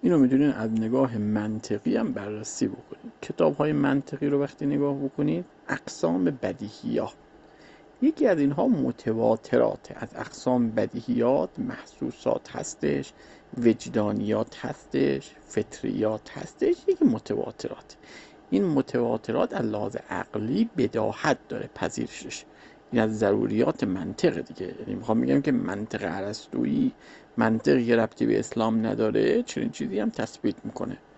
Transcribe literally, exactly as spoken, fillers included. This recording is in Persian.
اینو میتونین از نگاه منطقی هم بررسی بکنید. کتاب های منطقی رو وقتی نگاه بکنید، اقسام بدیهیات، یکی از اینها متواترات. از اقسام بدیهیات محسوسات هستش، وجدانیات هستش، فطریات هستش، یکی متواترات. این متواترات از لحاظ عقلی بداهت داره پذیرشش، این از ضروریات منطق دیگه. یعنی میخوام بگم که منطق ارسطویی منطقی که ربطی به اسلام نداره چنین چیزی هم تثبیت میکنه.